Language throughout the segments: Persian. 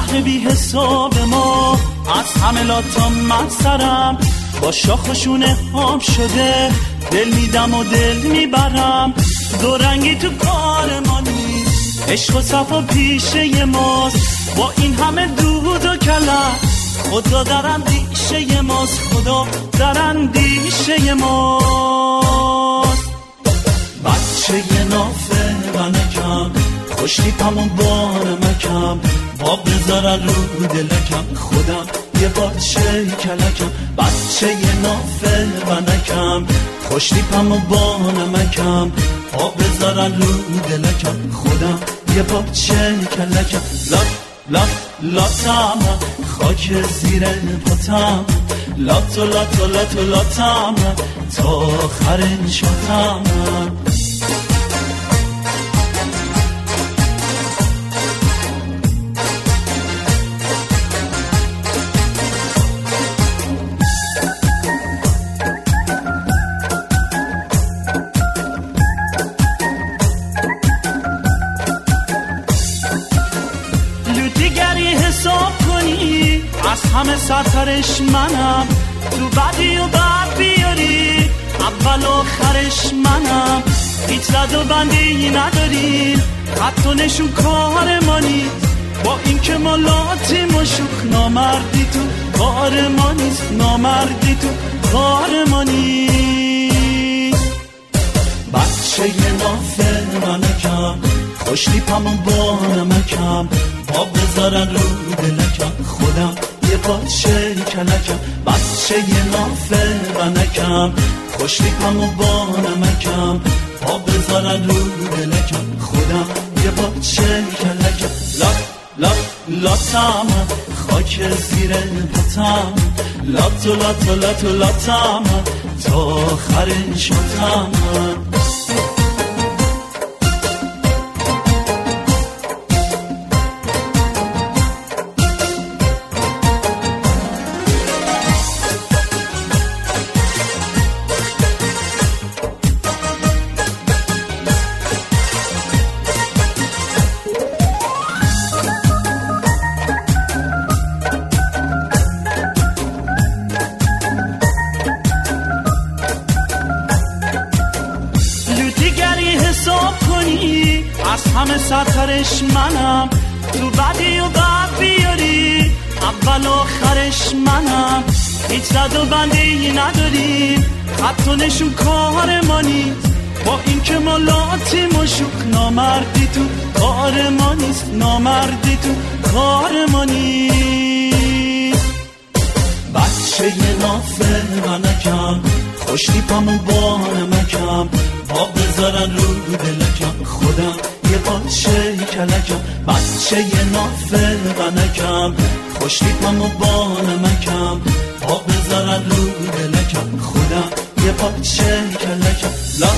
بحر بی حساب ما، از همه لاتام من سرم با شاخشونه آب شده، دل میدم و دل میبرم، دو رنگی تو کار ما نیست، عشق و صفا پیشه ماست، با این همه دود و کلم خدا در اندیشه ماست، خدا در اندیشه ماست. بچه نافه و نکم خوشتیپم و بارمکم، با بذارن رو دلکم، خودم یه بچه کلکم. بچه نافه و نکم خوشتیپم و بارمکم، با بذارن رو دلکم، خودم یه بچه کلکم. لاتم خاک زیر پاتم، لاتو لاتو لاتو لاتم تا آخر نشاتم. حساب کنی از همه سرترش منم، تو بدی و بد بیاری اول آخرش منم، هیچ رد و بندی نداری، خط و نشون کار ما نیست، با این که ما لاتیم و شوخ، نامردی تو کار ما نیست، نامردی تو کار ما نیست. بچه نافه منکم خوشتیپم و بانمکم، با بذارن رو دلکم، خودم یه بچه کلکم. بچه نافه منکم خوشتیپم و بانمکم، با بذارن رو دلکم، خودم یه بچه کلکم. لاتم خاک زیر پاتم، لاتو لاتو لاتو لاتم تا آخر نشاتم. حساب کنی از همه سرترش منم، تو بدی و بد بیاری اول آخرش منم، هیچ رد و بندی نداری، خط و نشون کار ما نیست، با این که ما لاتیم و شوخ، نامردی تو کار ما نیست، نامردی تو کار ما نیست. بچه نافه منکم خوشتیپم و بانمکم، با بذارن رو دلکم، خودم یه بچه کلکم. بچه نافه منکم خوشتیپم و بانمکم، با بذارن رو دلکم، خودم یه بچه کلکم.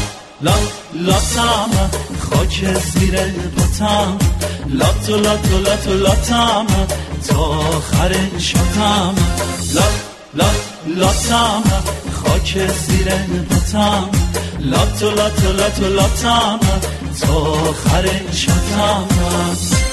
لاتم خاک زیر پاتم، لاتو لاتو لاتو لاتم تا آخر نشاتم. لاتم خاک زیر پاتم، لاتو لاتو لاتو لاتم تا آخر نشاتم.